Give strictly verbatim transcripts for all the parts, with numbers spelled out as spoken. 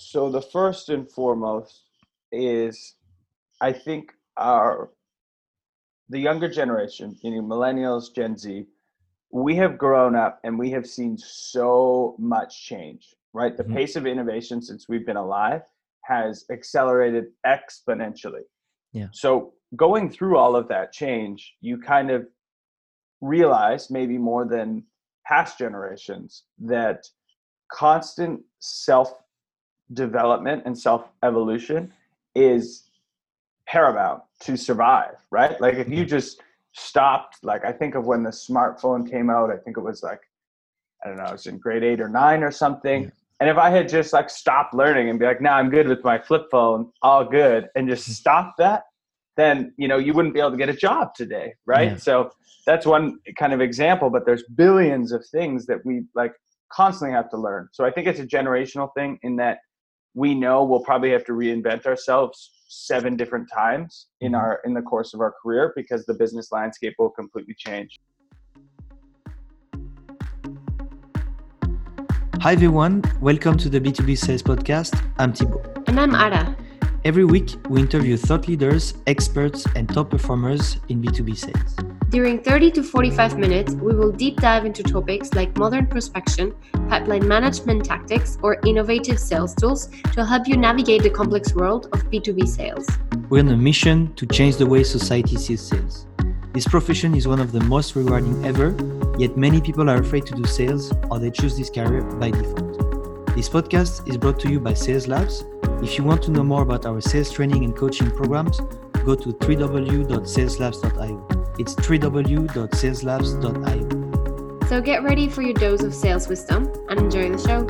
So the first and foremost is, I think our the younger generation, meaning millennials, Gen Z, we have grown up and we have seen so much change, right? The Mhm. pace of innovation since we've been alive has accelerated exponentially. Yeah. So going through all of that change, you kind of realize, maybe more than past generations, that constant self development and self evolution is paramount to survive, right? Like if you Yeah. just stopped, like I think of when the smartphone came out, I think it was like, I don't know, I was in grade eight or nine or Yeah. something. And if I had just like stopped learning and be like, nah, I'm good with my flip phone, all good, and just Mhm. stop that, then, you know, you wouldn't be able to get a job today, Yeah. right? So that's one kind of example, but there's billions of things that we like constantly have to learn. So I think it's a generational thing in that we know we'll probably have to reinvent ourselves seven different times in Mhm. our in the course of our career because the business landscape will completely change. Hi everyone, welcome to the B two B Sales Podcast. I'm Thibaut. And I'm Ara. Every week, we interview thought leaders, experts, and top performers in B two B sales. During thirty to forty-five minutes, we will deep dive into topics like modern prospection, pipeline management tactics, or innovative sales tools to help you navigate the complex world of B two B sales. We're on a mission to change the way society sees sales. This profession is one of the most rewarding ever, yet many people are afraid to do sales or they choose this career by default. This podcast is brought to you by Sales Labs. If you want to know more about our sales training and coaching programs, go to w w w dot sales labs dot i o. It's w w w dot sales labs dot i o. So get ready for your dose of sales wisdom and enjoy the show.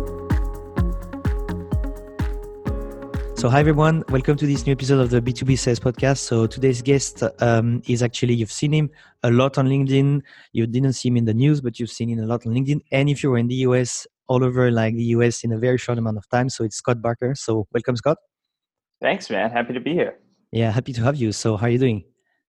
So hi everyone, welcome to this new episode of the B two B Sales Podcast. So today's guest um, is actually, you've seen him a lot on LinkedIn. You didn't see him in the news, but you've seen him a lot on LinkedIn. And if you were in the U S, all over like the U S in a very short amount of time. So it's Scott Barker. So welcome, Scott. Thanks, man. Happy to be here. Yeah, happy to have you. So how are you doing?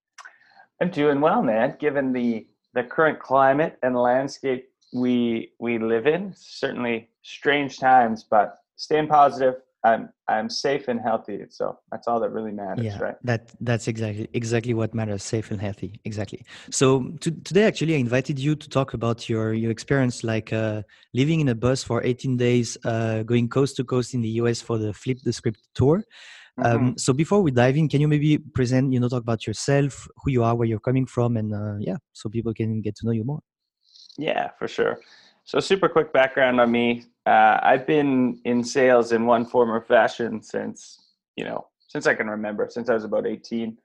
I'm doing well, man. Given the the current climate and landscape we we live in, certainly strange times, but staying positive. I'm I'm safe and healthy, so that's all that really matters, Yeah, right? that that's exactly exactly what matters, safe and healthy. Exactly. So to, today, actually, I invited you to talk about your your experience, like uh, living in a bus for eighteen days, uh, going coast to coast in the U S for the Flip the Script tour. Mm-hmm. Um, so before we dive in, can you maybe present, you know, talk about yourself, who you are, where you're coming from, and uh, yeah, so people can get to know you more. Yeah, for sure. So super quick background on me. Uh, I've been in sales in one form or fashion since, you know, since I can remember, since I was about eighteen.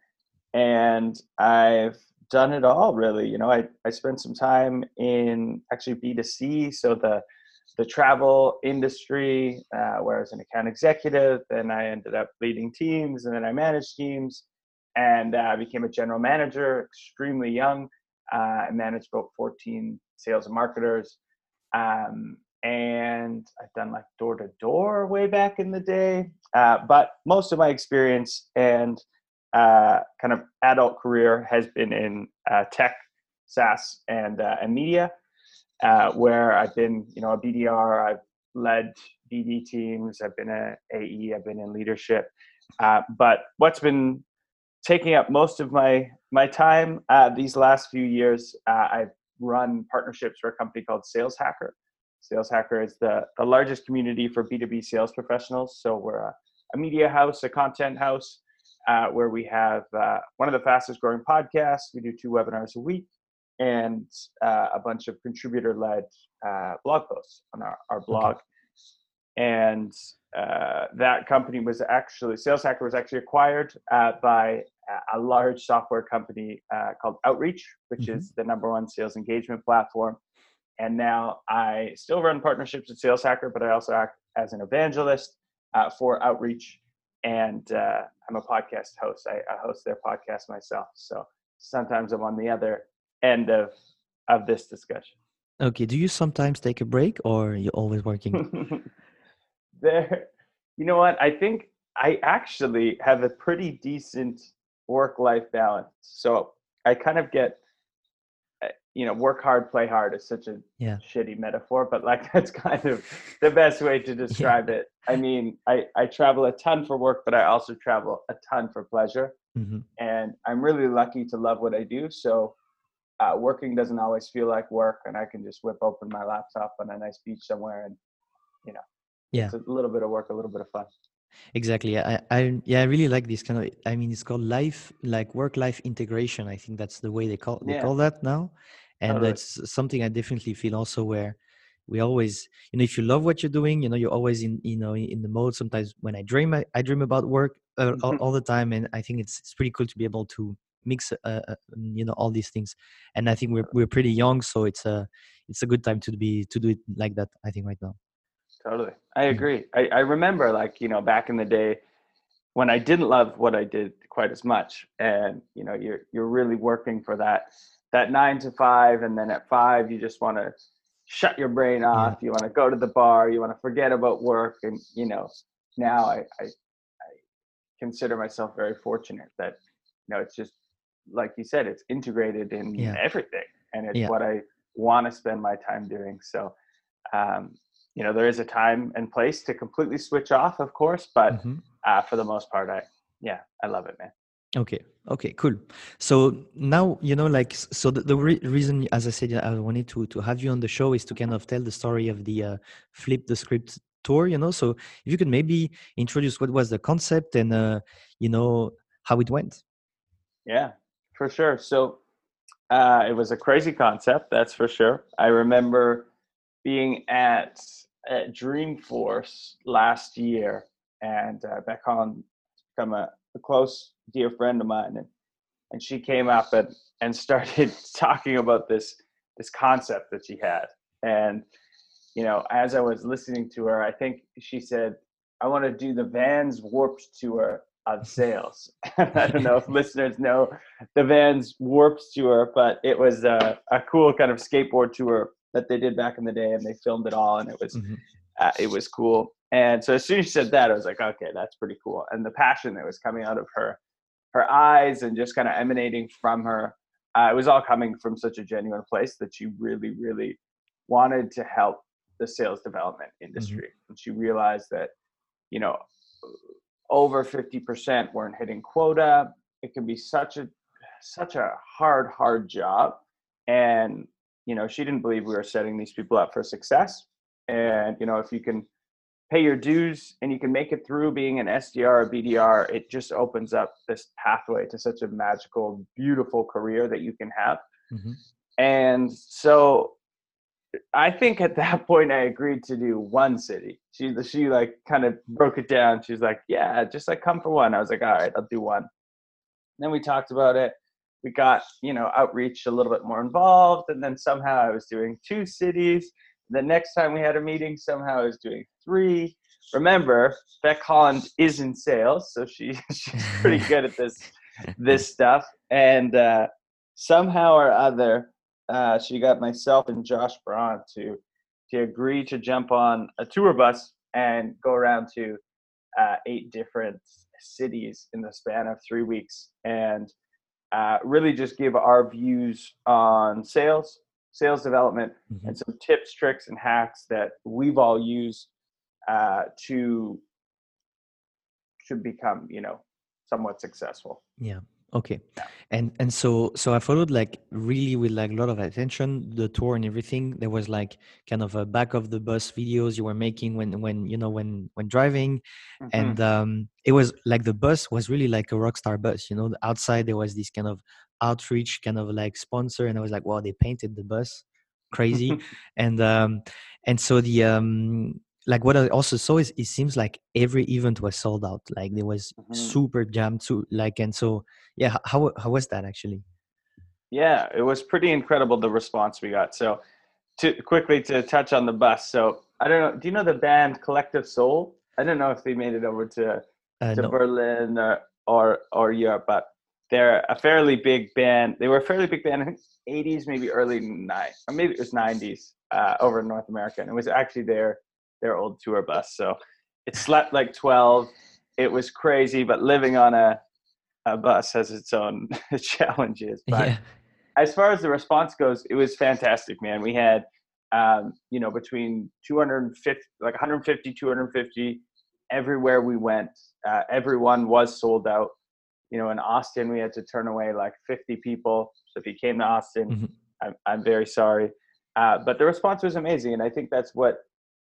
And I've done it all really. You know, I, I spent some time in actually B two C, so the the travel industry, uh, where I was an account executive. Then I ended up leading teams, and then I managed teams, and uh, I became a general manager extremely young. Uh, I managed about fourteen sales and marketers, um, and I've done like door to door way back in the day. Uh, but most of my experience and uh, kind of adult career has been in uh, tech, SaaS, and uh, and media, uh, where I've been, you know, a B D R. I've led B D teams. I've been a AE. I've been in leadership. Uh, but what's been taking up most of my my time uh, these last few years, uh, I've run partnerships for a company called Sales Hacker. Sales Hacker is the, the largest community for B two B sales professionals. So we're a, a media house, a content house, uh, where we have uh, one of the fastest growing podcasts. We do two webinars a week, and uh, a bunch of contributor-led uh, blog posts on our, our Okay. blog. And uh, that company was actually, Sales Hacker was actually acquired uh, by a large software company uh, called Outreach, which Mm-hmm. is the number one sales engagement platform. And now I still run partnerships with Sales Hacker, but I also act as an evangelist uh, for Outreach. And uh, I'm a podcast host. I, I host their podcast myself. So sometimes I'm on the other end of of this discussion. Okay. Do you sometimes take a break, or you're always working? There, you know what? I think I actually have a pretty decent work-life balance. So I kind of get you know, work hard, play hard is such a Yeah. shitty metaphor, but like that's kind of the best way to describe Yeah. it. I mean, I, I travel a ton for work, but I also travel a ton for pleasure. Hmm. And I'm really lucky to love what I do. So uh, working doesn't always feel like work, and I can just whip open my laptop on a nice beach somewhere, and you know, Yeah. it's a little bit of work, a little bit of fun. Exactly. I, I, yeah, I really like this kind of. I mean, it's called life, like work-life integration. I think that's the way they call they Yeah, call that now, and totally. it's something I definitely feel also where we always, you know, if you love what you're doing, you know, you're always in, you know, in the mode. Sometimes when I dream, I, I dream about work uh, all, all the time, and I think it's it's pretty cool to be able to mix, uh, uh, you know, all these things. And I think we're we're pretty young, so it's a it's a good time to be to do it like that. I think right now. Totally. I Yeah. agree. I, I remember like, you know, back in the day when I didn't love what I did quite as much. And, you know, you're you're really working for that that nine to five, and then at five you just want to shut your brain Yeah. off. You want to go to the bar, you want to forget about work. And, you know, now I, I I consider myself very fortunate that, you know, it's just like you said, it's integrated in Yeah. everything. And it's Yeah. what I want to spend my time doing. So um, you know, there is a time and place to completely switch off, of course, but Hmm. uh, for the most part, I, yeah, I love it, man. Okay. Okay. Cool. So now you know, like, s- so the, the re- reason, as I said, I wanted to to have you on the show is to kind of tell the story of the uh, Flip the Script tour. You know, so if you could maybe introduce what was the concept and uh, you know how it went. Yeah, for sure. So uh, it was a crazy concept, that's for sure. I remember being at, at Dreamforce last year, and uh, Beck Holland become a, a close, dear friend of mine, and, and she came up and, and started talking about this this concept that she had. And you know, as I was listening to her, I think she said, I want to do the Vans Warped Tour of sales. I don't know if listeners know the Vans Warped Tour, but it was a, a cool kind of skateboard tour that they did back in the day, and they filmed it all, and it was Hmm. uh, it was cool. And so as soon as she said that, I was like, okay, that's pretty cool. And the passion that was coming out of her her eyes and just kind of emanating from her, uh, it was all coming from such a genuine place that she really, really wanted to help the sales development Hmm. industry. And she realized that, you know, over fifty percent weren't hitting quota. It can be such a such a hard, hard job. And, you know, she didn't believe we were setting these people up for success. And, you know, if you can pay your dues and you can make it through being an S D R or B D R, it just opens up this pathway to such a magical, beautiful career that you can have. Hmm. And so I think at that point I agreed to do one city. She she like kind of broke it down. She's like, yeah, just like come for one. I was like, all right, I'll do one. And then we talked about it. We got, you know, outreach a little bit more involved. And then somehow I was doing two cities. The next time we had a meeting, somehow I was doing three. Remember, Beck Holland is in sales, so she she's pretty good at this this stuff. And uh, somehow or other, uh, she got myself and Josh Braun to to agree to jump on a tour bus and go around to uh, eight different cities in the span of three weeks, and uh, really just give our views on sales, sales development, Hmm. and some tips, tricks, and hacks that we've all used uh, to to become, you know, somewhat successful. Yeah. Okay. Yeah. And and so so I followed like really with like a lot of attention the tour and everything. There was like kind of a back of the bus videos you were making when when you know when when driving, Mm-hmm. and um it was like the bus was really like a rock star bus. You know, the outside there was this kind of outreach kind of like sponsor, and I was like, wow, they painted the bus crazy, and um and so the um like what I also saw is it seems like every event was sold out. Like there was Mm-hmm. super jammed too. Like and so yeah, h- how how was that actually? Yeah, it was pretty incredible the response we got. So to quickly to touch on the bus. So I don't know. Do you know the band Collective Soul? I don't know if they made it over to Uh, to no. Berlin or or, or Europe, but they're a fairly big band. They were a fairly big band. I think eighties, maybe early nine, or maybe it was nineties uh, over in North America, and it was actually their their old tour bus. So it slept like twelve. It was crazy, but living on a a bus has its own challenges. But Yeah. as far as the response goes, it was fantastic, man. We had, um, you know, between two hundred fifty, like one hundred fifty, two hundred fifty, everywhere we went, uh, everyone was sold out. You know, in Austin, we had to turn away like fifty people. So if you came to Austin, Mm-hmm. I'm, I'm very sorry. Uh, but the response was amazing. And I think that's what,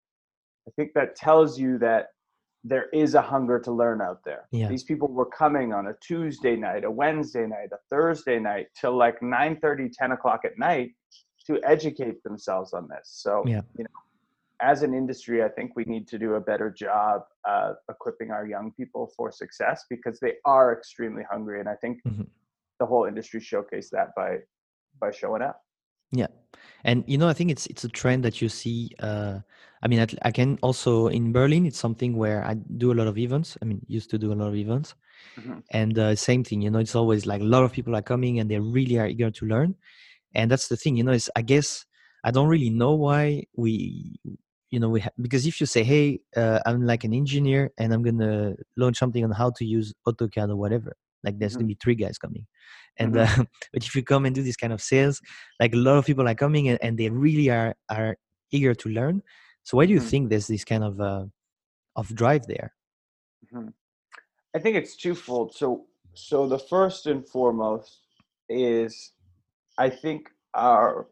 I think that tells you that there is a hunger to learn out there. Yeah. These people were coming on a Tuesday night, a Wednesday night, a Thursday night till like nine thirty, ten o'clock at night to educate themselves on this. So, Yeah. you know, as an industry, I think we need to do a better job of equipping our young people for success because they are extremely hungry. And I think Mm-hmm. the whole industry showcased that by, by showing up. Yeah, and you know, I think it's it's a trend that you see. Uh, I mean, at, I can also in Berlin. It's something where I do a lot of events. I mean, used to do a lot of events, Mm-hmm. and uh, same thing. You know, it's always like a lot of people are coming and they really are eager to learn. And that's the thing. You know, it's I guess I don't really know why we, you know, we ha- because if you say, hey, uh, I'm like an engineer and I'm gonna launch something on how to use AutoCAD or whatever, like there's Mm-hmm. gonna be three guys coming. And Mm-hmm. uh, but if you come and do this kind of sales, like a lot of people are coming and, and they really are are eager to learn. So why do you Mm-hmm. think there's this kind of uh, of drive there? Mm-hmm. I think it's twofold. So, so the first and foremost is, I think our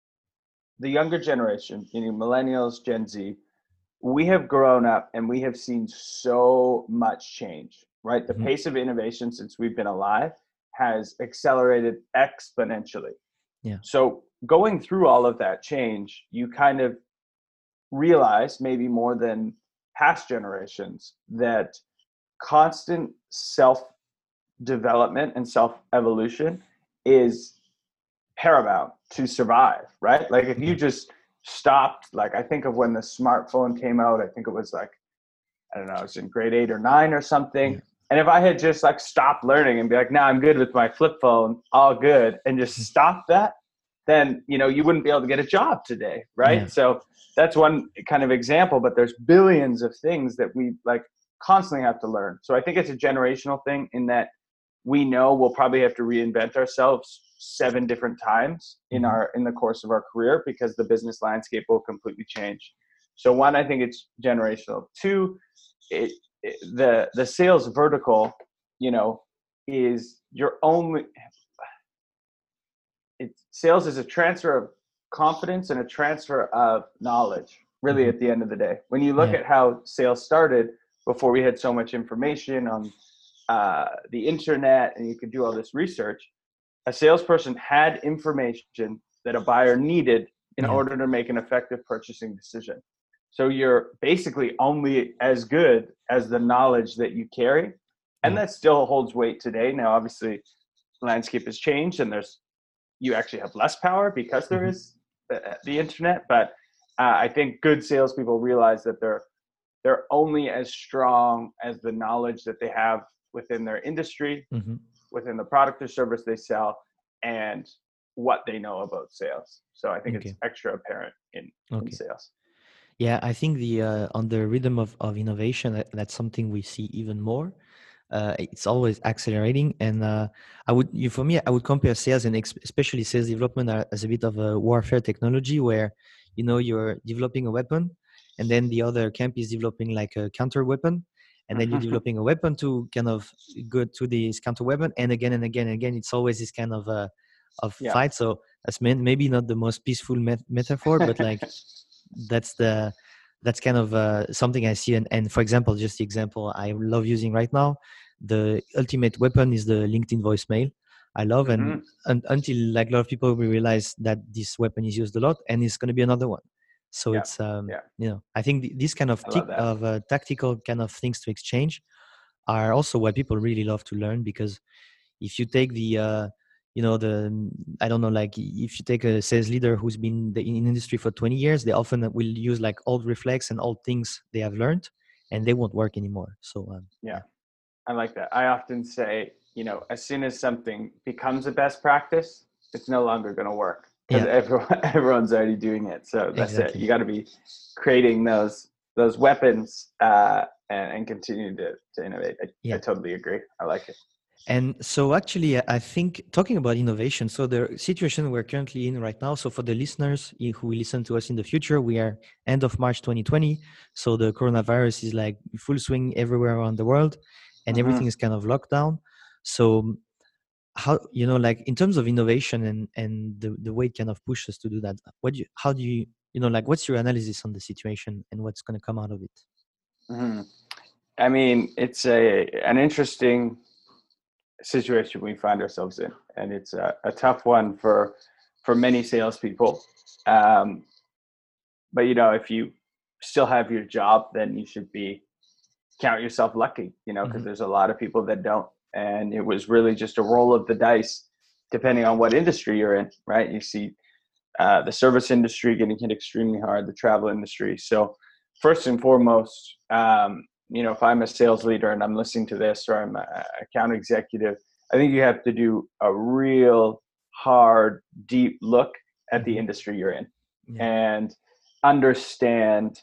the younger generation, meaning millennials, Gen Z, we have grown up and we have seen so much change. Right, the Mhm. pace of innovation since we've been alive has accelerated exponentially. Yeah. So going through all of that change, you kind of realize, maybe more than past generations, that constant self development and self evolution is paramount to survive, right? Like if you Yeah. just stopped, like I think of when the smartphone came out, I think it was like, I don't know, I was in grade eight or nine or something. Yeah. And if I had just like stopped learning and be like, nah, I'm good with my flip phone, all good, and just stop that, then, you know, you wouldn't be able to get a job today, right? Yeah. So that's one kind of example, but there's billions of things that we like constantly have to learn. So I think it's a generational thing in that we know we'll probably have to reinvent ourselves seven different times in Mhm. our in the course of our career because the business landscape will completely change. So one, I think it's generational. Two, it, it the the sales vertical, you know, is your only it's sales is a transfer of confidence and a transfer of knowledge, really. Mhm. At the end of the day, when you look Yeah. at how sales started before we had so much information on uh, the internet and you could do all this research, a salesperson had information that a buyer needed in Yeah. order to make an effective purchasing decision. So you're basically only as good as the knowledge that you carry. And Yeah. that still holds weight today. Now, obviously, landscape has changed and there's you actually have less power because there Mhm. is the, the internet. But uh, I think good salespeople realize that they're they're only as strong as the knowledge that they have within their industry, Mhm. within the product or service they sell, and what they know about sales. So I think it's Okay. extra apparent in, in Okay. sales. Yeah, I think the uh, on the rhythm of, of innovation, that, that's something we see even more. Uh, it's always accelerating, and uh, I would, you, for me, I would compare sales and ex- especially sales development are- as a bit of a warfare technology, where you know you're developing a weapon, and then the other camp is developing like a counter weapon, and then you're developing a weapon to kind of go to this counter weapon, and again and again and again, it's always this kind of uh, of Yeah. fight. So that's meant maybe not the most peaceful met- metaphor, but like that's the that's kind of uh, something I see. And, and for example, just the example I love using right now, the ultimate weapon is the LinkedIn voicemail. I love, and, Mhm. and until like a lot of people will realize that this weapon is used a lot, and it's going to be another one. So Yeah. it's um, Yeah. you know, I think th- this kind of I tick love that. of uh, tactical kind of things to exchange are also what people really love to learn, because if you take the uh, you know the I don't know, like if you take a sales leader who's been the, in industry for twenty years, they often will use like old reflex and old things they have learned, and they won't work anymore. So um, Yeah. I like that. I often say, you know, as soon as something becomes a best practice, it's no longer going to work because yeah, everyone everyone's already doing it. So that's it. exactly. You got to be creating those those weapons uh, and, and continue to, to innovate. I, Yeah. I totally agree. I like it. And so actually, I I think talking about innovation, so the situation we're currently in right now, so for the listeners i- who will listen to us in the future, we are end of March twenty twenty. So the coronavirus is like full swing everywhere around the world and Hmm. everything is kind of locked down. So how, you know, like in terms of innovation and, and the, the way it kind of pushes us to do that, what do you, how do you, you know, like what's your analysis on the situation and what's going to come out of it? Hmm. I mean, it's a an interesting situation we find ourselves in, and it's a, a tough one for for many salespeople. Um, but you know, if you still have your job, then you should be count yourself lucky. You know, because Hmm. there's a lot of people that don't, and it was really just a roll of the dice, depending on what industry you're in. Right? You see uh, the service industry getting hit extremely hard, the travel industry. So first and foremost, um, you know, if I'm a sales leader and I'm listening to this, or I'm an account executive, I think you have to do a real hard, deep look at the Hmm. industry you're in Yeah. and understand,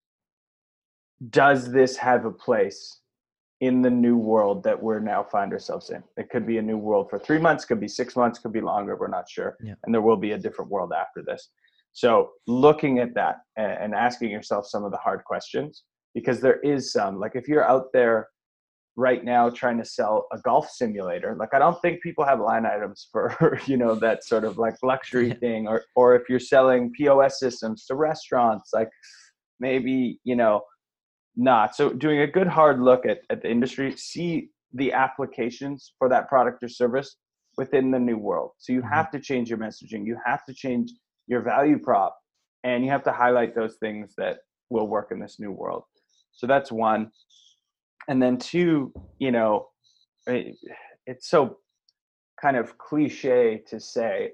does this have a place in the new world that we're now find ourselves in? It could be a new world for three months, could be six months, could be longer. We're not sure. Yeah. And there will be a different world after this. So looking at that and asking yourself some of the hard questions, because there is some, like if you're out there right now trying to sell a golf simulator, like I don't think people have line items for, you know, that sort of like luxury Yeah. thing, or, or if you're selling P O S systems to restaurants, like maybe, you know, not. So doing a good hard look at, at the industry, see the applications for that product or service within the new world. So you Hmm. have to change your messaging, you have to change your value prop, and you have to highlight those things that will work in this new world. So that's one. And then two, you know, it, it's so kind of cliche to say,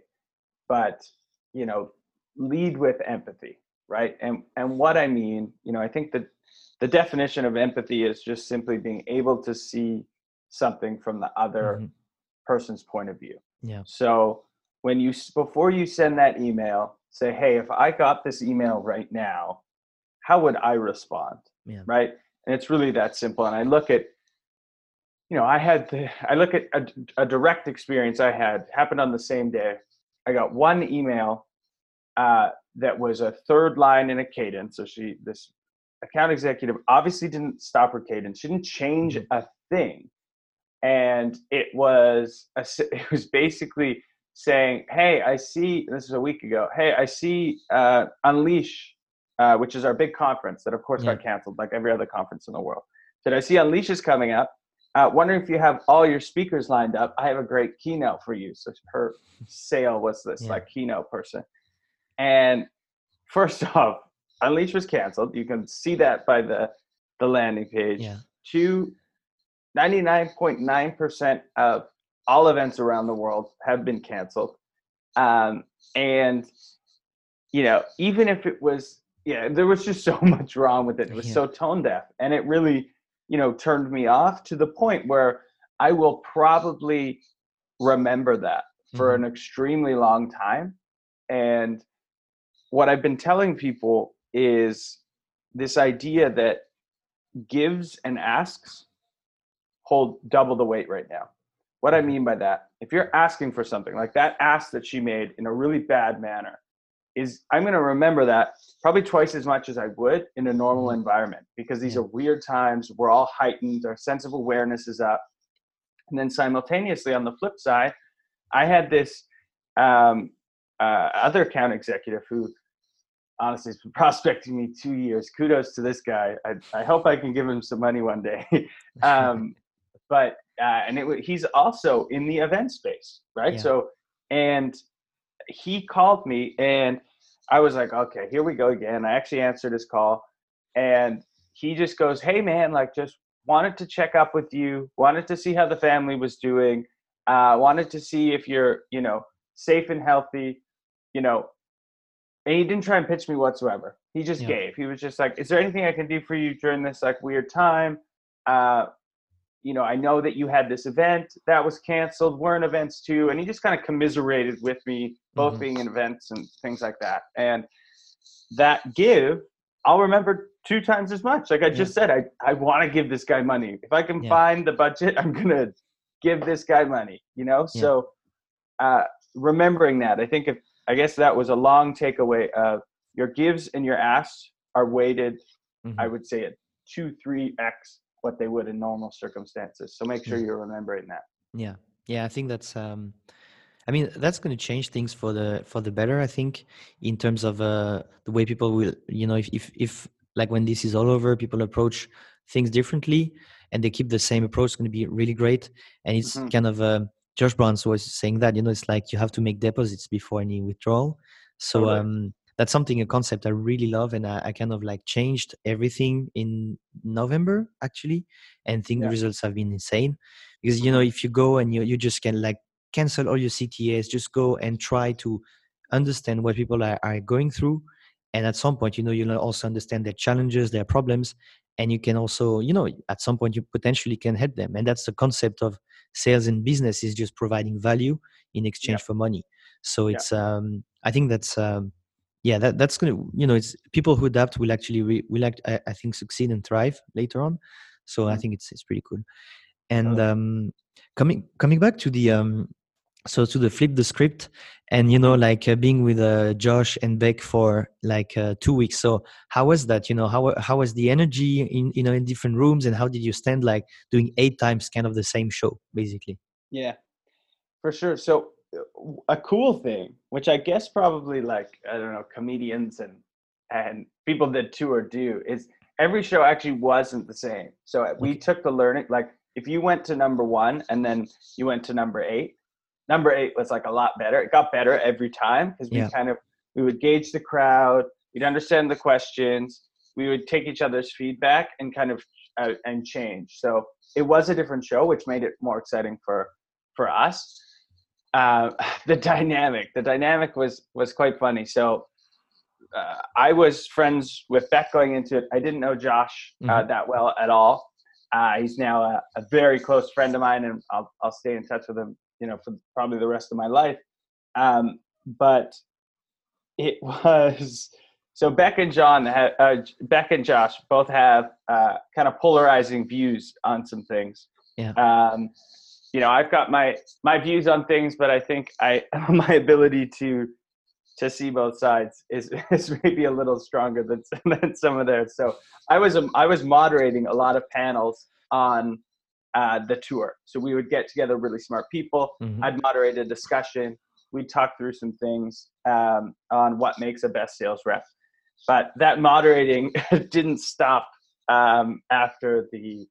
but you know, lead with empathy, right? And and what I mean, you know, I think that the definition of empathy is just simply being able to see something from the other Hmm. person's point of view. Yeah. So when you, before you send that email, say, hey, if I got this email right now, how would I respond? Yeah. Right? And it's really that simple. And I look at, you know, I had the, I look at a, a direct experience I had happened on the same day. I got one email uh, that was a third line in a cadence. So she, this account executive obviously didn't stop her cadence. She didn't change Hmm. a thing. And it was, a, it was basically saying, hey, I see, this is a week ago. Hey, I see uh, Unleash, uh, which is our big conference that of course Yeah. got canceled like every other conference in the world. Did I see Unleash is coming up? Uh, wondering if you have all your speakers lined up. I have a great keynote for you. So her sale was this Yeah. like keynote person. And first off, Unleash was canceled. You can see that by the, the landing page. Yeah. Two, ninety-nine point nine percent of all events around the world have been canceled. Um, and, you know, even if it was, yeah, there was just so much wrong with it. It was Yeah. so tone deaf. And it really, you know, turned me off to the point where I will probably remember that for Hmm. an extremely long time. And what I've been telling people is this idea that gives and asks hold double the weight right now. What I Hmm. mean by that, if you're asking for something like that ask that she made in a really bad manner, is I'm going to remember that probably twice as much as I would in a normal Hmm. environment, because these Yeah. are weird times. We're all heightened. Our sense of awareness is up. And then simultaneously on the flip side, I had this um, uh, other account executive who honestly has been prospecting me two years. Kudos to this guy. I, I hope I can give him some money one day. um, but uh, and it, he's also in the event space, right? Yeah. So, and he called me, and I was like, okay, here we go again. I actually answered his call, and he just goes, hey man, like just wanted to check up with you, wanted to see how the family was doing, uh, wanted to see if you're, you know, safe and healthy, you know. And he didn't try and pitch me whatsoever. He just Yeah. gave. He was just like, is there anything I can do for you during this like weird time? Uh, you know, I know that you had this event that was canceled. We're in events too. And he just kind of commiserated with me, both Hmm. being in events and things like that. And that give, I'll remember two times as much. Like I Yeah. just said, I, I want to give this guy money. If I can Yeah. find the budget, I'm going to give this guy money, you know? Yeah. So uh, remembering that, I think if, I guess that was a long takeaway of your gives and your asks are weighted, Mhm. I would say at two, three X what they would in normal circumstances. So make sure Yeah. you're remembering that. Yeah. Yeah. I think that's, um, I mean, that's going to change things for the for the better. I think in terms of uh, the way people will, you know, if, if if like when this is all over, people approach things differently, and they keep the same approach, it's going to be really great. And it's Mm-hmm. kind of uh, Josh Browns was saying that, you know, it's like you have to make deposits before any withdrawal. So Totally. um, that's something, a concept I really love, and I, I kind of like changed everything in November actually, and think the Yeah. results have been insane. Because you know, if you go and you you just can like cancel all your C T As, just go and try to understand what people are, are going through. And at some point, you know, you'll also understand their challenges, their problems, and you can also, you know, at some point you potentially can help them. And that's the concept of sales and business, is just providing value in exchange Yeah. for money. So Yeah. it's, um, I think that's, um, yeah, that that's going to, you know, it's people who adapt will actually, re, will act, I, I think, succeed and thrive later on. So I Mhm. think it's, it's pretty cool. And Totally. um, coming, coming back to the, um, so to the flip the script, and you know, like uh, being with uh, Josh and Beck for like uh, two weeks. So how was that? You know, how how was the energy in, you know, in different rooms, and how did you stand like doing eight times kind of the same show basically? Yeah, for sure. So uh, a cool thing, which I guess probably like, I don't know, comedians and and people that tour do, is every show actually wasn't the same. So we Okay. took the learning, like if you went to number one and then you went to number eight, number eight was like a lot better. It got better every time because we Yeah. kind of, we would gauge the crowd, we'd understand the questions, we would take each other's feedback and kind of uh, and change. So it was a different show, which made it more exciting for for us. Uh, the dynamic, the dynamic was was quite funny. So uh, I was friends with Beck going into it. I didn't know Josh uh, Mm-hmm. that well at all. Uh, he's now a, a very close friend of mine, and I'll I'll stay in touch with him, you know, for probably the rest of my life. Um, but it was so Beck and John, ha- uh, Beck and Josh both have uh, kind of polarizing views on some things. Yeah. Um, you know, I've got my my views on things, but I think I my ability to to see both sides is is maybe a little stronger than than some of theirs. So I was um, I was moderating a lot of panels on uh, the tour. So we would get together really smart people. Mm-hmm. I'd moderate a discussion. We'd talk through some things um, on what makes a best sales rep. But that moderating didn't stop um, after the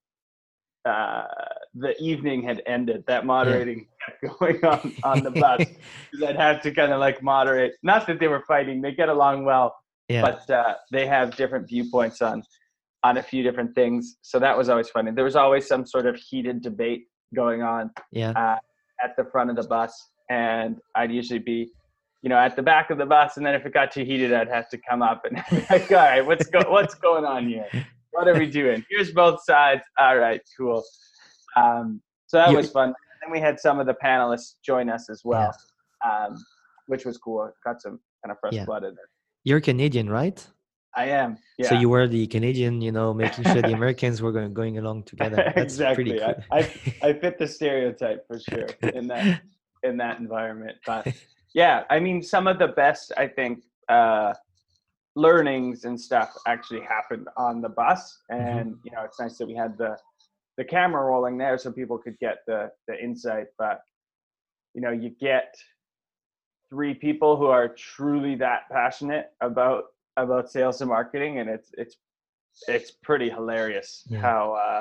uh, the evening had ended. That moderating yeah. kept going on on the bus because I'd have to kind of like moderate. Not that they were fighting; they get along well, Yeah. but uh, they have different viewpoints on on a few different things. So that was always funny. There was always some sort of heated debate going on Yeah. uh, at the front of the bus, and I'd usually be, you know, at the back of the bus, and then if it got too heated, I'd have to come up and be like, all right, what's go what's going on here? What are we doing? Here's both sides. All right, cool. Um, so that You- was fun. And then we had some of the panelists join us as well, um, which was cool. Got some kind of fresh Yeah. blood in there. You're Canadian, right? I am. Yeah. So you were the Canadian, you know, making sure the Americans were going going along together. That's exactly. pretty cool. I, I I fit the stereotype for sure in that in that environment. But yeah, I mean, some of the best, I think, uh, learnings and stuff actually happened on the bus, and mm-hmm. you know, it's nice that we had the the camera rolling there so people could get the the insight. But you know, you get three people who are truly that passionate about about sales and marketing, and it's it's it's pretty hilarious yeah. how uh,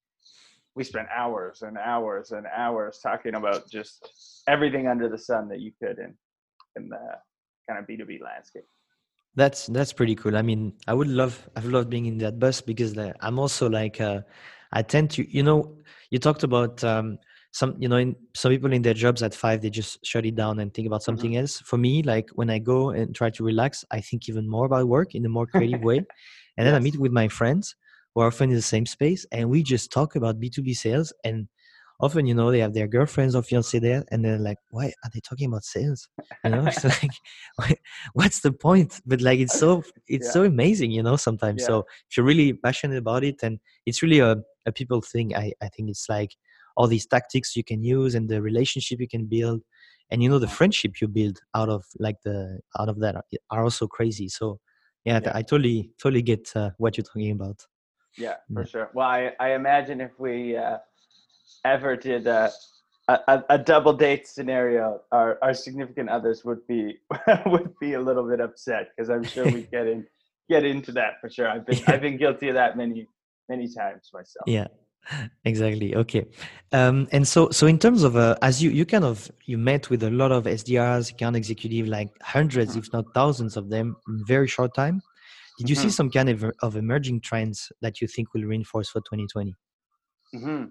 we spent hours and hours and hours talking about just everything under the sun that you could in in the kind of B two B landscape. That's that's pretty cool. I mean, I would love I've loved being in that bus because the, I'm also like uh, I tend to, you know, you talked about um, some, you know, in, some people in their jobs at five, they just shut it down and think about something mm-hmm. else. For me, like when I go and try to relax, I think even more about work in a more creative way. And then yes. I meet with my friends who are often in the same space, and we just talk about B two B sales. And often, you know, they have their girlfriends or fiancé there, and they're like, why are they talking about sales? You know, it's like, what's the point? But like, it's so, it's yeah. so amazing, you know, sometimes. Yeah. So if you're really passionate about it, and it's really a, a people thing, I, I think it's like all these tactics you can use and the relationship you can build, and you know the friendship you build out of like the out of that are also crazy. So yeah, Yeah. I totally totally get uh, what you're talking about. Yeah, for Yeah. sure. Well, I, I imagine if we uh, ever did a, a a double date scenario, our, our significant others would be would be a little bit upset, because I'm sure we get in get into that for sure. I've been I've been guilty of that many many times myself. Yeah, exactly. Okay. Um, and so, so in terms of, uh, as you, you kind of, you met with a lot of S D Rs, account executive, like hundreds, Mhm. if not thousands of them in very short time. Did you see Mhm. some kind of, of emerging trends that you think will reinforce for twenty twenty? Mm-hmm.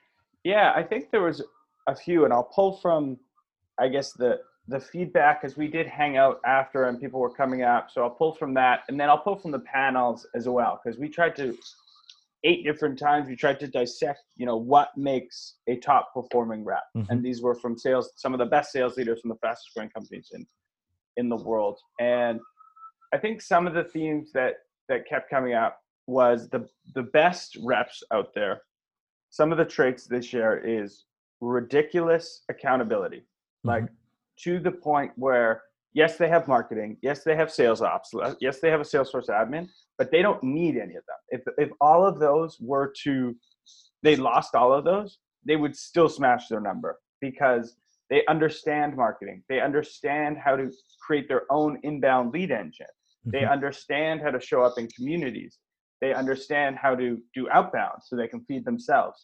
Yeah, I think there was a few, and I'll pull from, I guess, the the feedback, because we did hang out after and people were coming up. So I'll pull from that, and then I'll pull from the panels as well, because we tried to eight different times we tried to dissect, you know, what makes a top performing rep, Mm-hmm. and these were from sales, some of the best sales leaders from the fastest growing companies in in the world. And I think some of the themes that that kept coming up was the the best reps out there. Some of the traits they share is ridiculous accountability, like Mm-hmm. to the point where, yes, they have marketing, yes, they have sales ops, yes, they have a Salesforce admin, but they don't need any of them. If if all of those were to, they lost all of those, they would still smash their number, because they understand marketing. They understand how to create their own inbound lead engine. They Mm-hmm. understand how to show up in communities. They understand how to do outbound so they can feed themselves.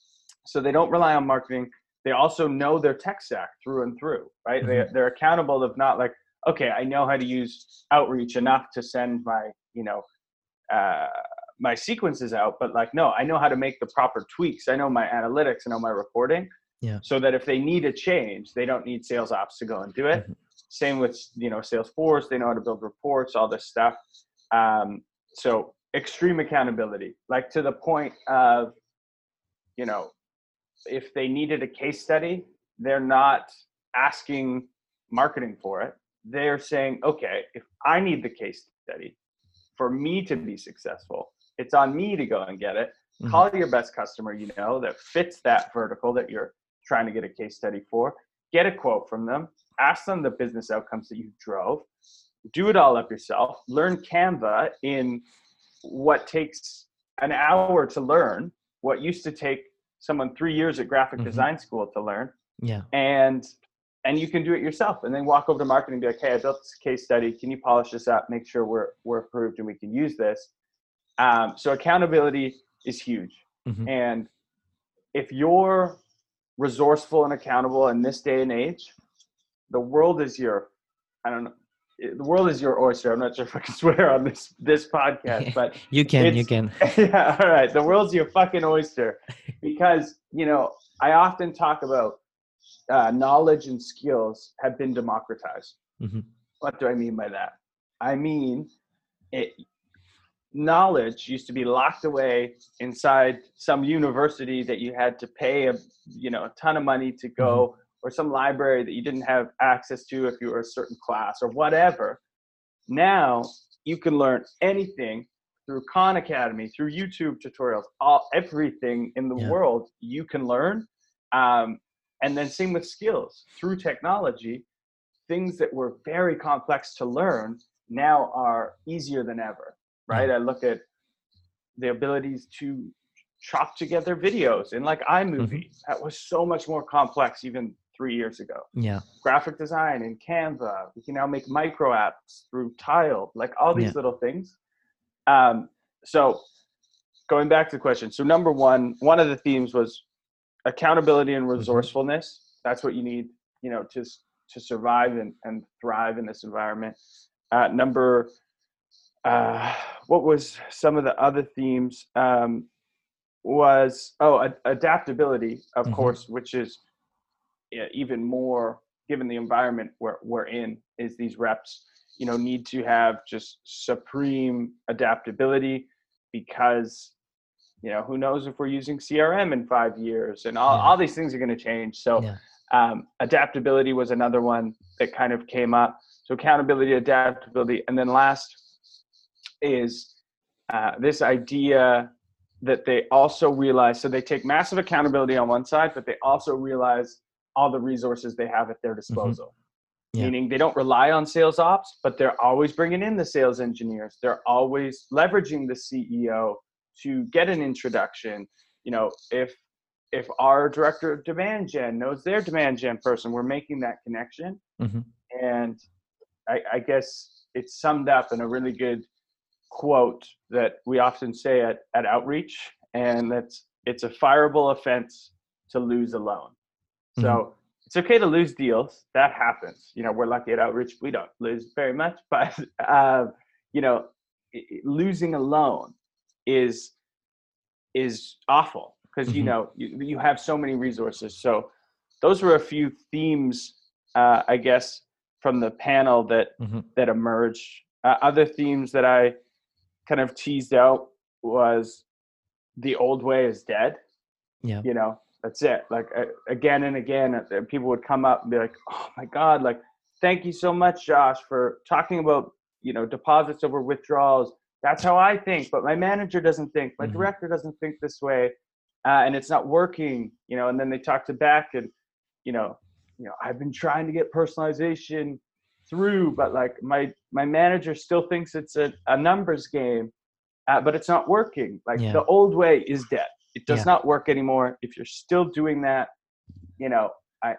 So they don't rely on marketing. They also know their tech stack through and through, right? Mm-hmm. They, they're accountable of not like, okay, I know how to use outreach enough to send my, you know, uh, my sequences out, but like, no, I know how to make the proper tweaks. I know my analytics, I know my reporting, Yeah. so that if they need a change, they don't need sales ops to go and do it. Mm-hmm. Same with, you know, Salesforce, they know how to build reports, all this stuff. Um, so extreme accountability, like to the point of, you know, if they needed a case study, they're not asking marketing for it. They're saying, okay, if I need the case study for me to be successful, it's on me to go and get it. Mm-hmm. Call your best customer, you know, that fits that vertical that you're trying to get a case study for. Get a quote from them. Ask them the business outcomes that you drove. Do it all up yourself. Learn Canva in what takes an hour to learn, what used to take someone three years at graphic Mm-hmm. design school to learn. Yeah. And and you can do it yourself, and then walk over to marketing and be like, hey, I built this case study. Can you polish this up? Make sure we're we're approved and we can use this. Um, so accountability is huge. Mm-hmm. And if you're resourceful and accountable in this day and age, the world is your, I don't know, the world is your oyster. I'm not sure if I can swear on this this podcast, but you can, it's, you can. Yeah, all right. The world's your fucking oyster, because, you know, I often talk about uh, knowledge and skills have been democratized. Mm-hmm. What do I mean by that? I mean, it, knowledge used to be locked away inside some university that you had to pay a, you know, a ton of money to go, mm-hmm. or some library that you didn't have access to if you were a certain class or whatever. Now you can learn anything through Khan Academy, through YouTube tutorials, all everything in the yeah. world you can learn. Um, and then same with skills through technology. Things that were very complex to learn now are easier than ever, right? Yeah. I look at the abilities to chop together videos in like iMovie. Mm-hmm. That was so much more complex even three years ago. Yeah. Graphic design in Canva. We can now make micro apps through Tile, like all these yeah. little things. Um, so going back to the question. So number one, one of the themes was accountability and resourcefulness. Mm-hmm. That's what you need, you know, to, to survive and, and thrive in this environment. Uh, number, uh, what was some of the other themes? Um, was, oh, ad- adaptability, of mm-hmm. course, which is yeah, even more given the environment we're, we're in, is these reps, you know, need to have just supreme adaptability, because, you know, who knows if we're using C R M in five years and all, yeah. all these things are going to change. So yeah. um, adaptability was another one that kind of came up. So accountability, adaptability. And then last is uh, this idea that they also realize, so they take massive accountability on one side, but they also realize all the resources they have at their disposal. Mm-hmm. Yeah. Meaning they don't rely on sales ops, but they're always bringing in the sales engineers. They're always leveraging the C E O to get an introduction. You know, if if our director of demand gen knows their demand gen person, we're making that connection. Mm-hmm. And I, I guess it's summed up in a really good quote that we often say at, at Outreach, and that's, it's a fireable offense to lose alone. So mm-hmm. It's okay to lose deals. That happens. You know, we're lucky at Outreach. We don't lose very much, but, uh, you know, losing alone is, is awful because, mm-hmm. you know, you, you have so many resources. So those were a few themes, uh, I guess, from the panel that, mm-hmm. that emerged. Uh, other themes that I kind of teased out was the old way is dead. Yeah. You know, that's it. Like uh, again and again, uh, people would come up and be like, "Oh my God, like, thank you so much, Josh, for talking about, you know, deposits over withdrawals. That's how I think, but my manager doesn't think, my mm-hmm. director doesn't think this way, uh, and it's not working." You know, and then they talk to Beck, and you know, you know, I've been trying to get personalization through, but like my my manager still thinks it's a, a numbers game, uh, but it's not working. Like yeah. the old way is dead. It does yeah. not work anymore. If you're still doing that, you know, I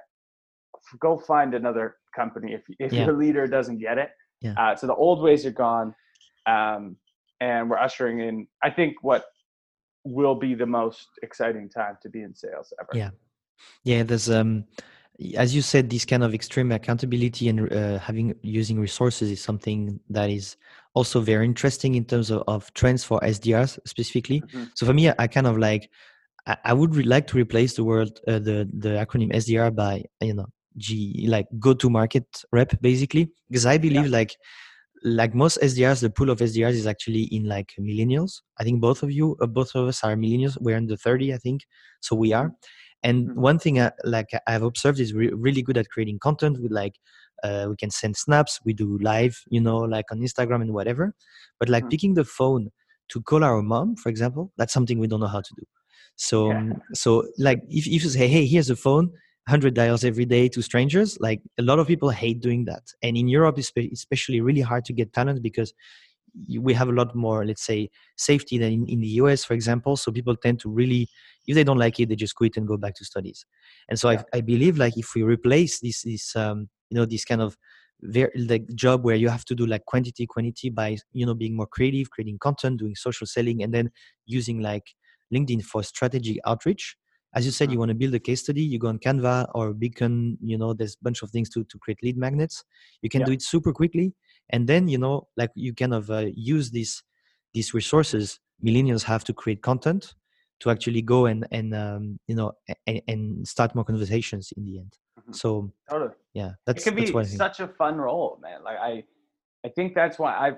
go find another company if if yeah. your leader doesn't get it. Yeah. Uh, so the old ways are gone, um, and we're ushering in, I think, what will be the most exciting time to be in sales ever. Yeah, yeah. There's um, as you said, this kind of extreme accountability and uh, having using resources is something that is also very interesting in terms of, of trends for S D Rs specifically. Mm-hmm. So for me, I kind of like, I, I would re- like to replace the word, uh, the, the acronym S D R by, you know, G, like go to market rep basically. Because I believe yeah. like, like most S D Rs, the pool of S D Rs is actually in like millennials. I think both of you, uh, both of us are millennials. We're in the thirty, I think. So we are. And mm-hmm. one thing I, like I've observed is re- really good at creating content with like, uh, we can send snaps, we do live, you know, like on Instagram and whatever. But like mm-hmm. picking the phone to call our mom, for example, that's something we don't know how to do. So, yeah. so like if, if you say, hey, here's a phone, one hundred dials every day to strangers, like a lot of people hate doing that. And in Europe, it's especially really hard to get talent because we have a lot more, let's say, safety than in, in the U S, for example. So people tend to really, if they don't like it, they just quit and go back to studies. And so yeah. I, I believe like if we replace this, this um, you know, this kind of very, like job where you have to do like quantity, quantity by, you know, being more creative, creating content, doing social selling, and then using like LinkedIn for strategic outreach. As you said, you want to build a case study, you go on Canva or Beacon, you know, there's a bunch of things to, to create lead magnets. You can yeah. do it super quickly. And then, you know, like you kind of uh, use these, these resources millennials have to create content to actually go and, and um, you know, and, and start more conversations in the end. Mm-hmm. So, totally. yeah, that's, it can that's be what I think. Such a fun role, man. Like I, I think that's why I've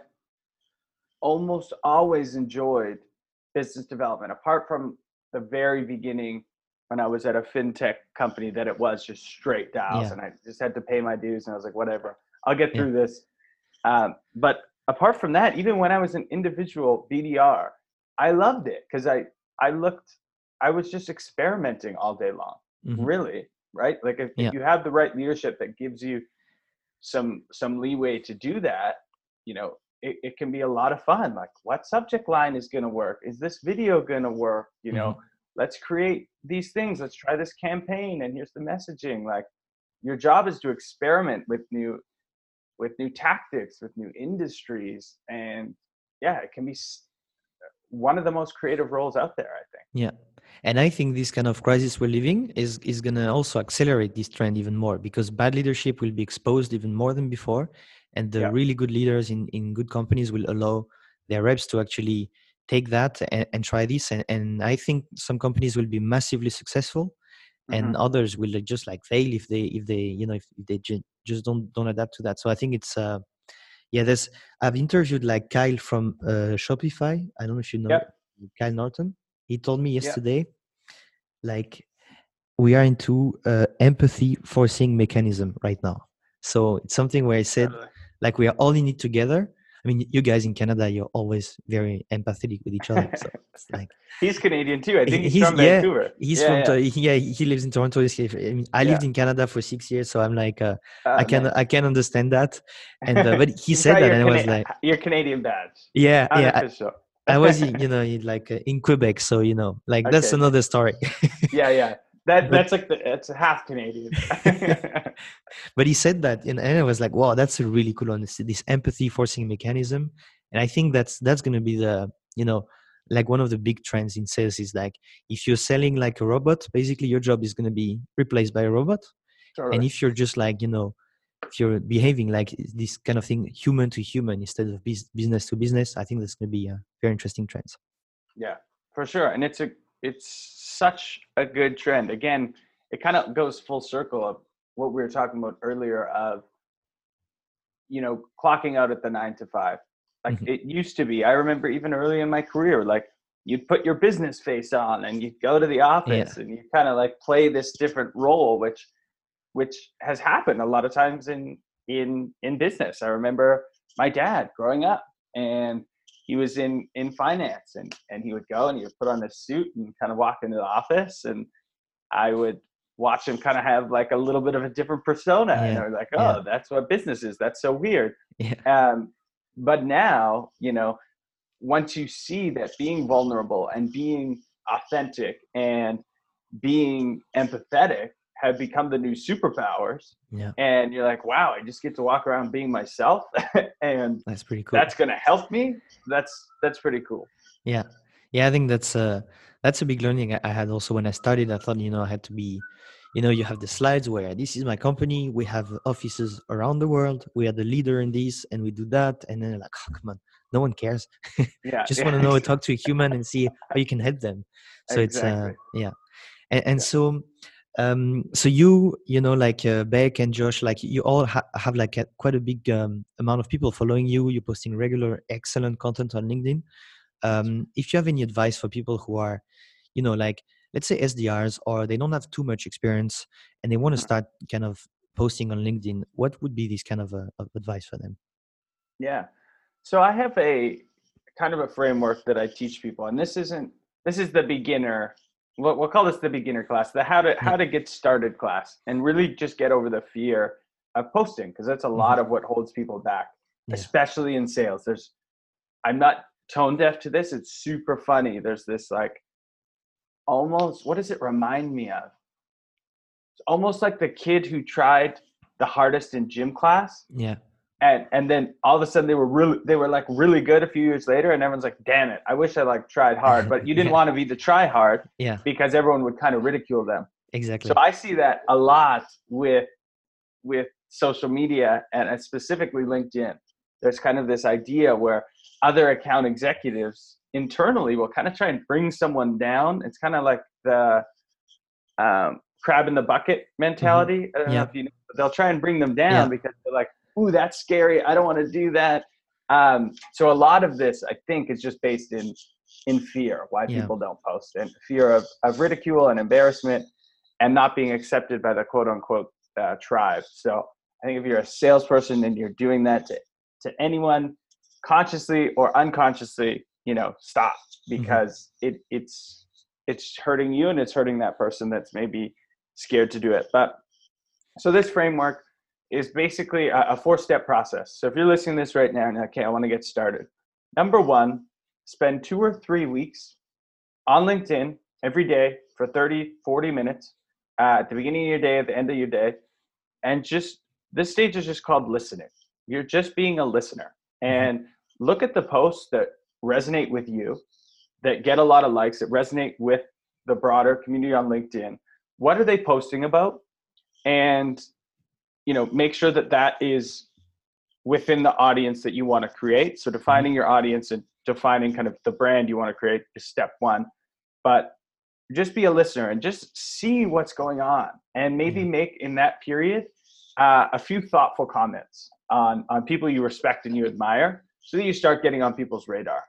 almost always enjoyed business development, apart from the very beginning when I was at a fintech company that it was just straight dials yeah. and I just had to pay my dues and I was like, whatever, I'll get through yeah. this. Um, but apart from that, even when I was an individual B D R, I loved it because I, I looked, I was just experimenting all day long, mm-hmm. really, right? Like if, yeah. if you have the right leadership that gives you some, some leeway to do that, you know, it, it can be a lot of fun. Like what subject line is going to work? Is this video going to work? You know, mm-hmm. let's create these things. Let's try this campaign. And here's the messaging. Like your job is to experiment with new, with new tactics, with new industries. And yeah, it can be one of the most creative roles out there, I think. Yeah. And I think this kind of crisis we're living is, is going to also accelerate this trend even more because bad leadership will be exposed even more than before. And the yeah. really good leaders in, in good companies will allow their reps to actually take that and, and try this. And, and I think some companies will be massively successful and mm-hmm. others will just like fail if they, if they, you know, if they j- just don't, don't adapt to that. So I think it's, uh, yeah, there's, I've interviewed like Kyle from uh, Shopify. I don't know if you know yep. Kyle Norton. He told me yesterday, yep. like we are into uh, empathy forcing mechanism right now. So it's something where I said, totally. like we are all in it together. I mean, you guys in Canada, you're always very empathetic with each other. So it's like he's Canadian too. I think he's, he's from yeah, Vancouver. he's yeah, from yeah. To- yeah, he lives in Toronto. I mean, I Yeah. lived in Canada for six years, so I'm like, uh, Oh, I can nice. I can understand that. And uh, but he You've said got that, your and I was Cana- like, your Canadian badge. yeah, yeah. I, Unofficial. I was, you know, in like uh, in Quebec, so you know, like that's Okay. another story. Yeah, yeah. That But- that's like the it's half Canadian. But he said that, and and I was like, wow, that's a really cool one. This, this empathy forcing mechanism, and I think that's that's going to be the, you know, like one of the big trends in sales is like, if you're selling like a robot, basically your job is going to be replaced by a robot. Totally. And if you're just like, you know, if you're behaving like this kind of thing, human to human instead of bus- business to business, I think that's going to be a very interesting trend. Yeah, for sure. And it's a it's such a good trend. Again, it kind of goes full circle of what we were talking about earlier of, you know, clocking out at the nine to five. Like Mhm. it used to be. I remember even early in my career, like you'd put your business face on and you'd go to the office and you kind of like play this different role, which which has happened a lot of times in in in business. I remember my dad growing up, and he was in in finance, and and he would go and he would put on this suit and kind of walk into the office, and I would watch him kind of have like a little bit of a different persona. Yeah, And I was like, oh, yeah. that's what business is. That's so weird. Yeah. Um, but now, you know, once you see that being vulnerable and being authentic and being empathetic have become the new superpowers, Yeah. and you're like, wow, I just get to walk around being myself, and That's pretty cool. that's going to help me. That's, that's pretty cool. Yeah. Yeah. I think that's a, that's a big learning I I had also when I started. I thought, you know, I had to be, you know, you have the slides where this is my company. We have offices around the world. We are the leader in this and we do that. And then like, oh, come on, no one cares. Yeah. Just yeah, want to know, talk to a human and see how you can help them. So Exactly. it's, uh, yeah. And, and Yeah. so, um, so you, you know, like uh, Beck and Josh, like you all ha- have like a, quite a big um, amount of people following you. You're posting regular, excellent content on LinkedIn. Um, if you have any advice for people who are, you know, like let's say S D Rs, or they don't have too much experience and they want to start kind of posting on LinkedIn, what would be this kind of, uh, of advice for them? Yeah. So I have a kind of a framework that I teach people, and this isn't, this is the beginner, we'll, we'll call this the beginner class, the how to, how to get started class, and really just get over the fear of posting. Cause that's a lot of what holds people back, Yeah. especially in sales. There's, I'm not tone deaf to this. It's super funny. There's this like, almost, what does it remind me of? It's almost like the kid who tried the hardest in gym class, Yeah. and and then all of a sudden they were really, they were like really good a few years later, and everyone's like, damn it, I wish I like tried hard. But you didn't Yeah. want to be the try hard, Yeah, because everyone would kind of ridicule them. exactly. So I see that a lot with with social media, and specifically LinkedIn. There's kind of this idea where other account executives internally will kind of try and bring someone down. It's kind of like the um, crab in the bucket mentality. I don't Yeah. know if you know, but they'll try and bring them down Yeah. because they're like, ooh, that's scary. I don't want to do that. Um, so a lot of this, I think, is just based in in fear, why Yeah. people don't post, and fear of, of ridicule and embarrassment and not being accepted by the quote unquote uh, tribe. So I think if you're a salesperson and you're doing that to, to anyone, consciously or unconsciously, you know, stop, because it it's it's hurting you and it's hurting that person that's maybe scared to do it. But so this framework is basically a, a four-step process. So if you're listening to this right now and okay, I want to get started. Number one, spend two or three weeks on LinkedIn every day for thirty, forty minutes uh, at the beginning of your day, at the end of your day. And just, this stage is just called listening. You're just being a listener. And look at the posts that resonate with you, that get a lot of likes, that resonate with the broader community on LinkedIn. What are they posting about? And, you know, make sure that that is within the audience that you want to create. So defining your audience and defining kind of the brand you want to create is step one. But just be a listener and just see what's going on, and maybe Yeah. make in that period uh, a few thoughtful comments on, on people you respect and you admire, so that you start getting on people's radar.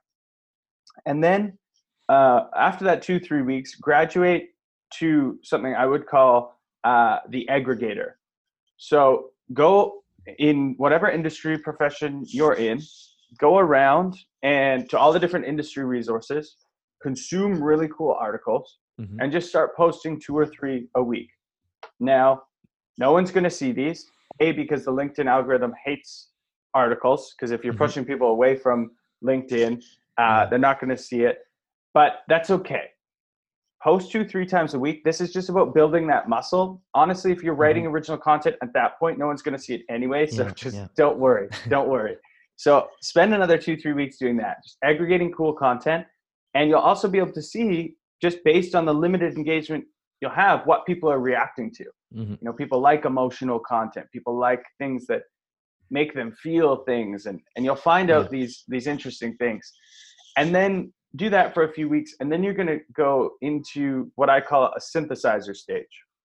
And then uh, after that two, three weeks, graduate to something I would call uh, the aggregator. So go in whatever industry profession you're in, go around and to all the different industry resources, consume really cool articles, Mhm. and just start posting two or three a week. Now, no one's going to see these, A, because the LinkedIn algorithm hates articles, because if you're Mhm. pushing people away from LinkedIn, uh, Yeah. they're not going to see it. But that's okay. Post two, three times a week. This is just about building that muscle. Honestly, if you're writing Mhm. original content at that point, no one's going to see it anyway. So Yeah, just yeah. don't worry. Don't worry. So spend another two, three weeks doing that, just aggregating cool content. And you'll also be able to see, just based on the limited engagement you'll have, what people are reacting to. Mhm. You know, people like emotional content. People like things that make them feel things. And, and you'll find out Yeah. these, these interesting things. And then do that for a few weeks. And then you're going to go into what I call a synthesizer stage.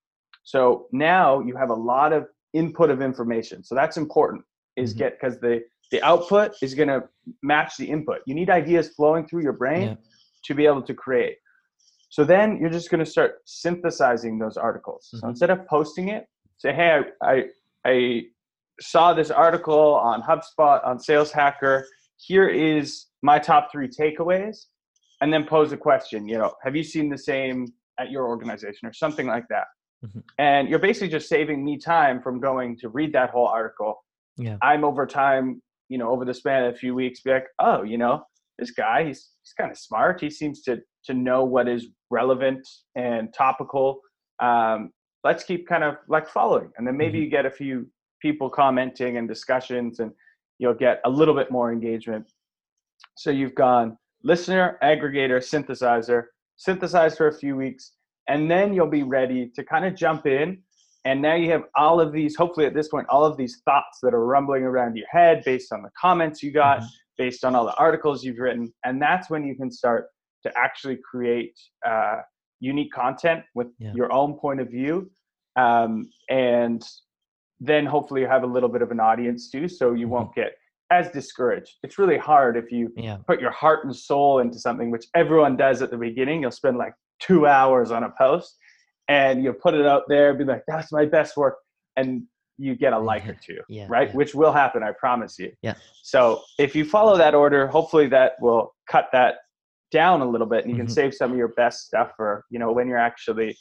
So now you have a lot of input of information. So that's important, is Mhm. get, because the, the output is going to match the input. You need ideas flowing through your brain Yeah. to be able to create. So then you're just going to start synthesizing those articles. So Mhm. instead of posting it, say, hey, I, I, I saw this article on HubSpot, on Sales Hacker. Here is my top three takeaways. And then pose a question, you know, have you seen the same at your organization or something like that? Mhm. And you're basically just saving me time from going to read that whole article. Yeah. I'm over time, you know, over the span of a few weeks, be like, oh, you know, this guy, he's he's kind of smart. He seems to to know what is relevant and topical. Um, let's keep kind of like following. And then maybe Mhm. you get a few people commenting and discussions, and you'll get a little bit more engagement. So you've gone listener, aggregator, synthesizer, synthesize for a few weeks, and then you'll be ready to kind of jump in. And now you have all of these, hopefully at this point, all of these thoughts that are rumbling around your head based on the comments you got, Mhm. based on all the articles you've written. And that's when you can start to actually create uh, unique content with Yeah. your own point of view. Um, and then hopefully you have a little bit of an audience too, so you Mhm. won't get as discouraged. It's really hard if you Yeah. put your heart and soul into something, which everyone does at the beginning. You'll spend like two hours on a post and you put it out there, be like, that's my best work. And you get a like or two, Yeah, right? yeah. Which will happen, I promise you. Yeah. So if you follow that order, hopefully that will cut that down a little bit, and you can Mhm. save some of your best stuff for, you know, when you're actually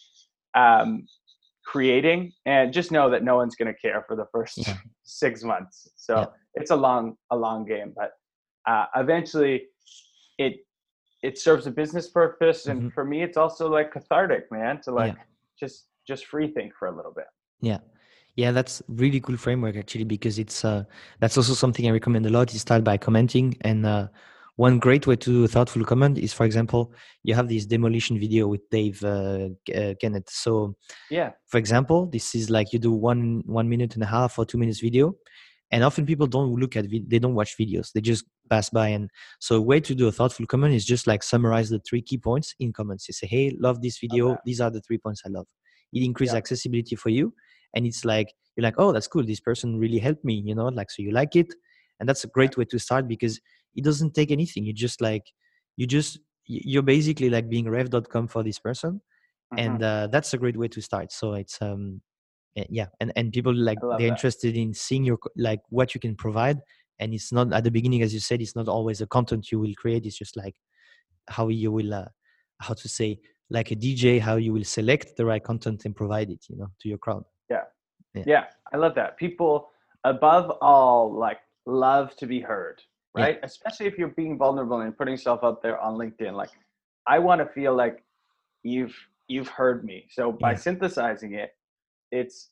um, creating. And just know that no one's going to care for the first Yeah. six months. So Yeah. it's a long, a long game, but uh, eventually it, it serves a business purpose. And Mhm. for me, it's also like cathartic, man, to like Yeah. just, just free think for a little bit. Yeah. Yeah, that's really cool framework actually, because it's uh that's also something I recommend a lot, is start by commenting. And uh one great way to do a thoughtful comment is, for example, you have this demolition video with Dave uh, K- uh, Kenneth. So Yeah. for example, this is like you do one one minute and a half or two minutes video, and often people don't look at vid- they don't watch videos, they just pass by. And so a way to do a thoughtful comment is just like summarize the three key points in comments. You say, hey, love this Love video, that. these are the three points I love. It increases Yeah. accessibility for you, and it's like you're like, oh, that's cool, this person really helped me, you know, like, so you like it. And that's a great way to start, because it doesn't take anything. You just like you just y- you're basically like being rev dot com for this person. Mhm. And uh, that's a great way to start. So it's um uh, yeah, and and people like I love they're that. interested in seeing your co- like what you can provide. And it's not at the beginning, as you said, it's not always the content you will create, it's just like how you will uh, how to say, like a D J, how you will select the right content and provide it, you know, to your crowd. Yeah. Yeah. Yeah. I love that. People above all like love to be heard, Yeah. right? Especially if you're being vulnerable and putting yourself out there on LinkedIn. Like I want to feel like you've you've heard me. So by Yeah. synthesizing it, it's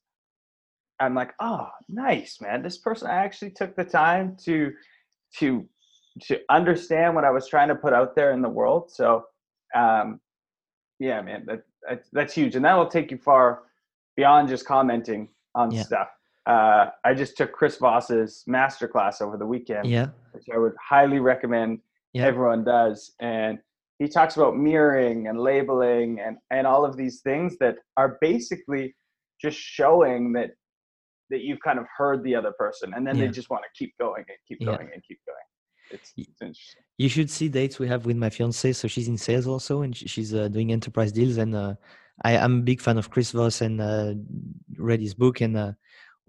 I'm like, oh, nice, man. This person actually took the time to to to understand what I was trying to put out there in the world. So um yeah, man, that, that's that's huge. And that will take you far beyond just commenting on Yeah. stuff. Uh, I just took Chris Voss's masterclass over the weekend, Yeah. which I would highly recommend Yeah. everyone does. And he talks about mirroring and labeling and, and all of these things that are basically just showing that that you've kind of heard the other person, and then they Yeah. just want to keep going and keep Yeah. going and keep going. It's, Y- it's interesting. You should see dates we have with my fiance. So she's in sales also, and sh- she's uh, doing enterprise deals. And uh, I am a big fan of Chris Voss, and uh, read his book. And uh,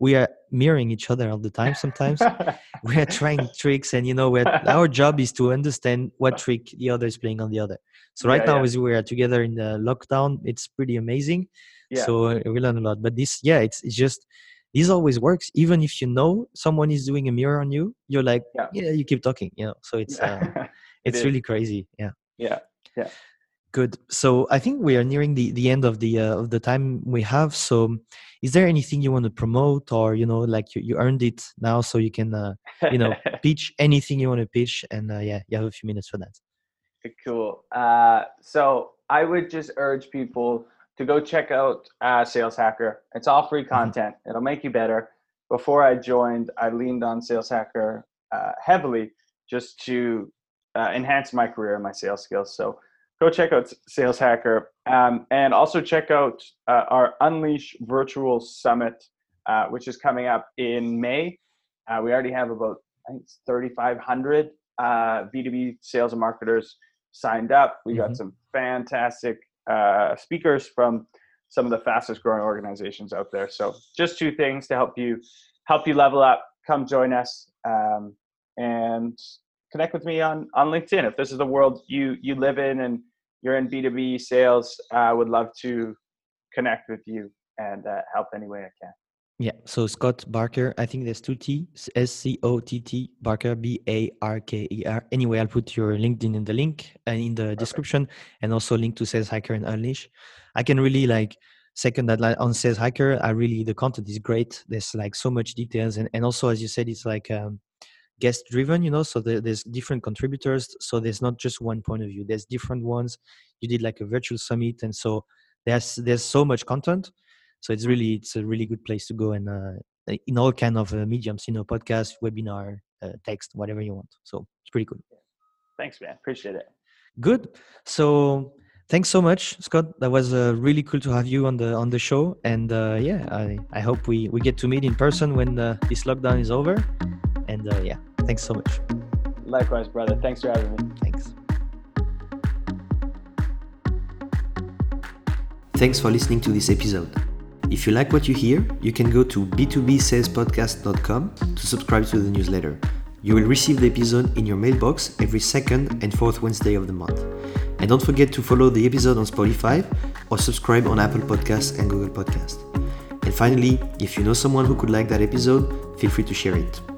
we are mirroring each other all the time. Sometimes we are trying tricks, and you know, we're, our job is to understand what trick the other is playing on the other. So right yeah, now, yeah. as we are together in the lockdown, it's pretty amazing. Yeah. So uh, we learn a lot. But this, yeah, it's it's just this always works. Even if you know someone is doing a mirror on you, you're like, yeah, Yeah. you keep talking. You know, so it's uh, It it's is. really crazy. Yeah. Yeah. Yeah. Good. So I think we are nearing the, the end of the uh, of the time we have. So is there anything you want to promote, or you know, like you, you earned it now, so you can uh, you know pitch anything you want to pitch, and uh, yeah, you have a few minutes for that. Cool. Uh, so I would just urge people to go check out uh, Sales Hacker. It's all free content. Mm-hmm. It'll make you better. Before I joined, I leaned on Sales Hacker uh, heavily just to uh, enhance my career and my sales skills. So go check out Sales Hacker, um, and also check out uh, our Unleash Virtual Summit, uh, which is coming up in May. Uh, we already have about I think it's thirty-five hundred uh, B two B sales and marketers signed up. We got mm-hmm. some fantastic uh, speakers from some of the fastest growing organizations out there. So just two things to help you help you level up. Come join us, um, and connect with me on on LinkedIn. If this is the world you you live in and you're in B two B sales, I would love to connect with you and uh, help any way I can. Yeah. So Scott Barker, I think there's two T, S C O T T, Barker, B A R K E R. Anyway, I'll put your LinkedIn in the link and in the Perfect. description, and also link to Sales Hacker and Unleash. I can really like second that like, on Sales Hacker. I really, the content is great. There's like so much details. And, and also, as you said, it's like um, guest driven, you know, so the, there's different contributors. So there's not just one point of view. There's different ones. You did like a virtual summit. And so there's, there's so much content. So it's really, it's a really good place to go, and uh, in all kind of uh, mediums, you know, podcast, webinar, uh, text, whatever you want. So it's pretty cool. Thanks, man. Appreciate it. Good. So thanks so much, Scott. That was uh, really cool to have you on the on the show. And uh, yeah, I, I hope we, we get to meet in person when uh, this lockdown is over. And uh, yeah, thanks so much. Likewise, brother. Thanks for having me. Thanks. Thanks for listening to this episode. If you like what you hear, you can go to b two b sales podcast dot com to subscribe to the newsletter. You will receive the episode in your mailbox every second and fourth Wednesday of the month. And don't forget to follow the episode on Spotify or subscribe on Apple Podcasts and Google Podcasts. And finally, if you know someone who could like that episode, feel free to share it.